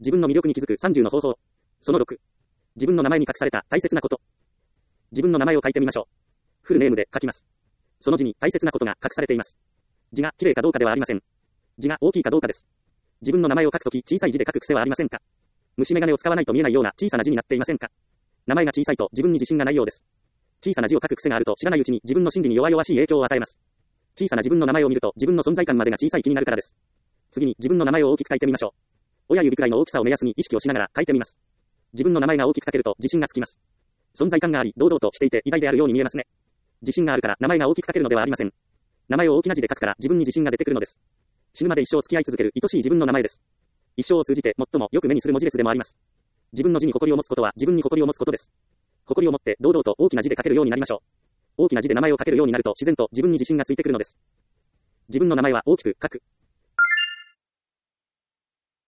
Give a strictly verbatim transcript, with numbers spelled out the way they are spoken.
自分の魅力に気づくさんじゅうの方法。そのろく。自分の名前に隠された大切なこと。自分の名前を書いてみましょう。フルネームで書きます。その字に大切なことが隠されています。字が綺麗かどうかではありません。字が大きいかどうかです。自分の名前を書くとき小さい字で書く癖はありませんか？虫眼鏡を使わないと見えないような小さな字になっていませんか？名前が小さいと自分に自信がないようです。小さな字を書く癖があると知らないうちに自分の心理に弱々しい影響を与えます。小さな自分の名前を見ると自分の存在感までが小さい気になるからです。次に自分の名前を大きく書いてみましょう。親指くらいの大きさを目安に意識をしながら書いてみます。自分の名前が大きく書けると自信がつきます。存在感があり、堂々としていて偉大であるように見えますね。自信があるから名前が大きく書けるのではありません。名前を大きな字で書くから自分に自信が出てくるのです。死ぬまで一生付き合い続ける愛しい自分の名前です。一生を通じて最もよく目にする文字列でもあります。自分の字に誇りを持つことは自分に誇りを持つことです。誇りを持って堂々と大きな字で書けるようになりましょう。大きな字で名前を書けるようになると自然と自分に自信がついてくるのです。自分の名前は大きく書く。